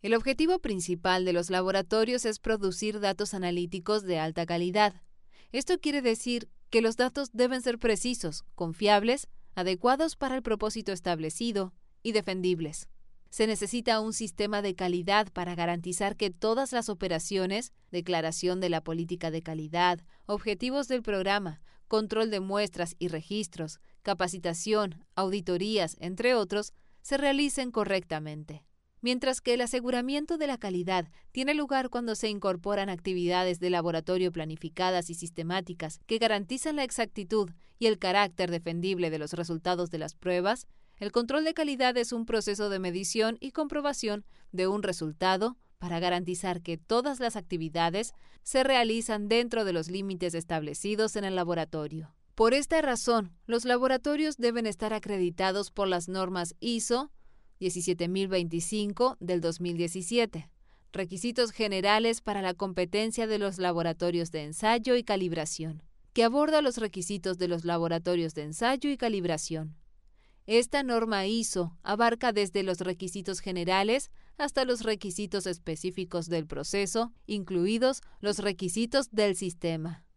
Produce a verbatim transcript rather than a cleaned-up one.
El objetivo principal de los laboratorios es producir datos analíticos de alta calidad. Esto quiere decir que los datos deben ser precisos, confiables, adecuados para el propósito establecido y defendibles. Se necesita un sistema de calidad para garantizar que todas las operaciones, declaración de la política de calidad, objetivos del programa, control de muestras y registros, capacitación, auditorías, entre otros, se realicen correctamente. Mientras que el aseguramiento de la calidad tiene lugar cuando se incorporan actividades de laboratorio planificadas y sistemáticas que garantizan la exactitud y el carácter defendible de los resultados de las pruebas, el control de calidad es un proceso de medición y comprobación de un resultado para garantizar que todas las actividades se realizan dentro de los límites establecidos en el laboratorio. Por esta razón, los laboratorios deben estar acreditados por las normas I S O diecisiete mil veinticinco del dos mil diecisiete, Requisitos Generales para la Competencia de los Laboratorios de Ensayo y Calibración, que aborda los requisitos de los laboratorios de ensayo y calibración. Esta norma I S O abarca desde los requisitos generales hasta los requisitos específicos del proceso, incluidos los requisitos del sistema.